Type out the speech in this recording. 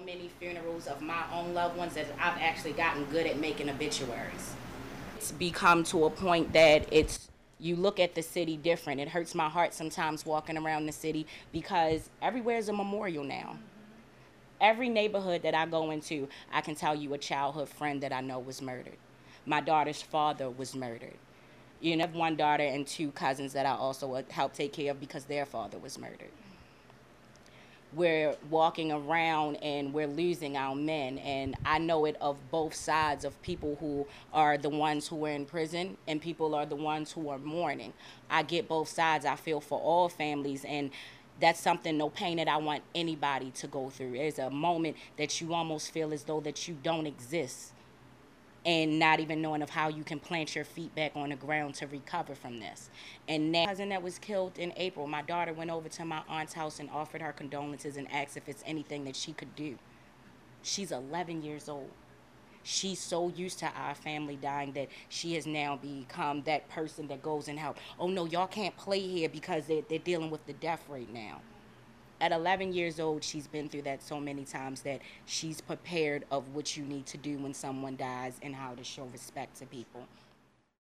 many funerals of my own loved ones that I've actually gotten good at making obituaries. It's become to a point that you look at the city different. It hurts my heart sometimes walking around the city because everywhere is a memorial now. Every neighborhood that I go into, I can tell you a childhood friend that I know was murdered. My daughter's father was murdered. You know, I have one daughter and two cousins that I also help take care of because their father was murdered. We're walking around and we're losing our men, and I know it of both sides, of people who are the ones who are in prison and people are the ones who are mourning. I get both sides. I feel for all families, and that's something, no pain that I want anybody to go through. There's a moment that you almost feel as though that you don't exist, and not even knowing of how you can plant your feet back on the ground to recover from this. And that cousin that was killed in April, my daughter went over to my aunt's house and offered her condolences and asked if it's anything that she could do. She's 11 years old. She's so used to our family dying that she has now become that person that goes and help. Oh no, y'all can't play here because they're dealing with the death right now. At 11 years old, she's been through that so many times that she's prepared of what you need to do when someone dies and how to show respect to people.